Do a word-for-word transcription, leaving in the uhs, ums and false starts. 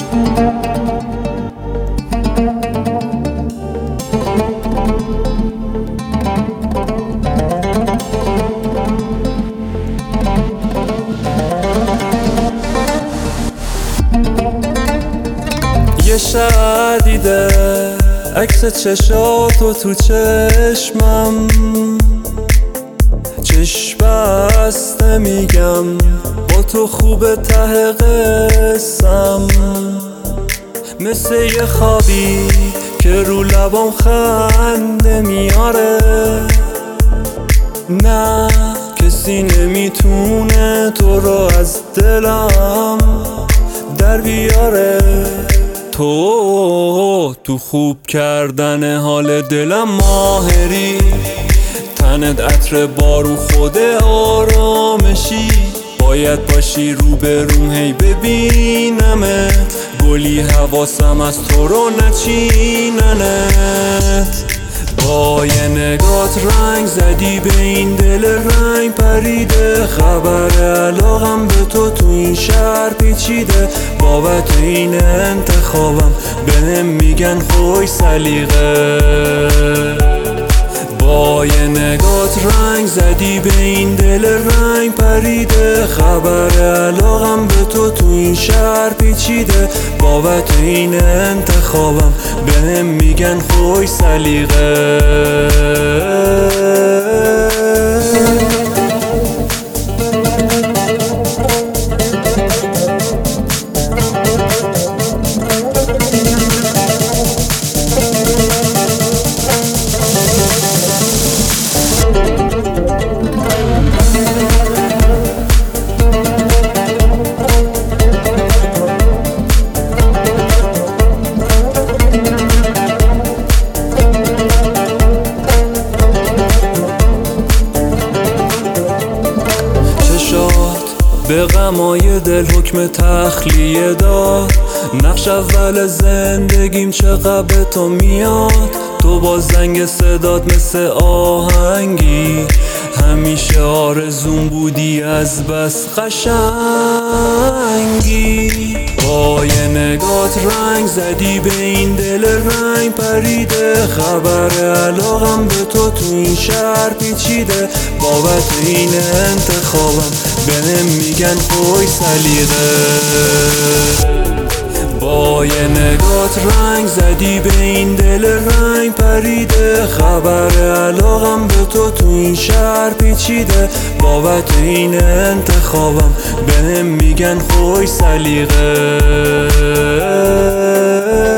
یه شب دیده عکس چشاتو تو چشمم، چشم بسته میگم با تو خوبه ته قسم، مثل یه خوابی که رو لبام خنده میاره، نه کسی نمیتونه تو رو از دلم در بیاره. تو تو خوب کردن حال دلم ماهری، تنت عطر بارون خود آرامشی، باید باشی رو به روم هی ببینمت، گلی حواسم از تو رو نچیننت. با یه نگات رنگ زدی به این دل رنگ پریده، خبر علاقم به تو تو این شهر پیچیده، بابت این انتخابم بهم میگن خوش سلیقه. با یه نگات رنگ زدی به این دل رنگ پریده، خبر علاقم به تو تو این شهر پیچیده، بابت این انتخابم بهم میگن خوش سلیقه. به غمای دل حکم تخلیه داد، نقش اول زندگیم چقدر به تو میاد، تو با زنگ صدات مثل آهنگی، همیشه آرزون بودی از بس قشنگی. با یه نگات رنگ زدی به این دل رنگ پریده، خبر علاقم به تو تو این شهر پیچیده، بابت این انتخابم بهم میگن خوش سلیقه. با یه نگات رنگ زدی به این دل رنگ پریده، خبر علاقم به تو تو این شهر پیچیده، بابت این انتخابم بهم میگن خوش سلیقه.